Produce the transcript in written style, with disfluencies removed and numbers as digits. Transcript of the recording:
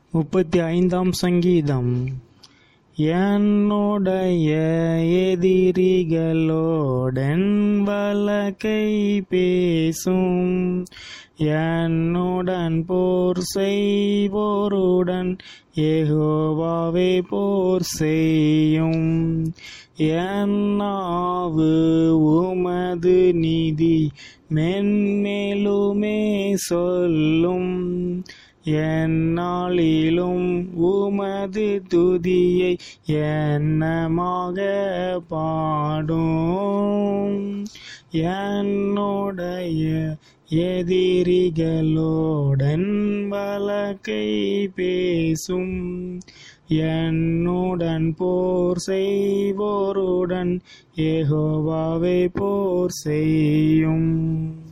35 சங்கீதம். என்னுடைய எதிரிகளோடன் வழக்கை பேசும், என்னுடன் போர் செய்வோருடன் யெகோவாவே போர் செய்யும். என் நாவு உமது நீதி மென்மேலுமே சொல்லும், எந்நாளிலும் உமது துதியை எண்ணமாக பாடும். என்னுடைய எதிரிகளோடன் வழக்கை பேசும், என்னுடன் போர் செய்வோருடன் யெகோவாவே போர் செய்யும்.